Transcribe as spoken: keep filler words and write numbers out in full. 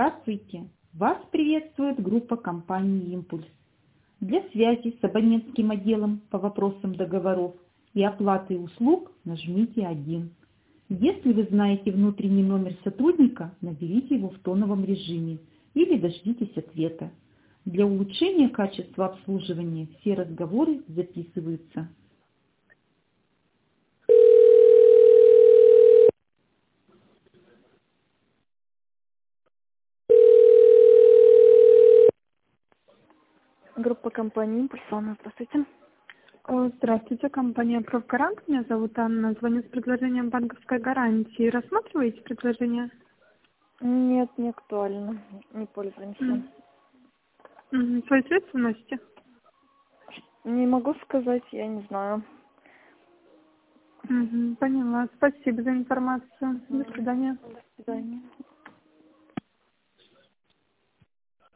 Здравствуйте! Вас приветствует группа компании «Импульс». Для связи с абонентским отделом по вопросам договоров и оплаты услуг нажмите один. Если вы знаете внутренний номер сотрудника, наберите его в тоновом режиме или дождитесь ответа. Для улучшения качества обслуживания все разговоры записываются. Группа компании «Импульс». Анна, здравствуйте. О, Здравствуйте, компания «Профгарант». Меня зовут Анна. Звоню с предложением банковской гарантии. Рассматриваете предложение? Нет, не актуально. Не пользуемся. М. Мгм. Свои средства носите? Не могу сказать, я не знаю. Мгм. Поняла. Спасибо за информацию. До свидания. До свидания.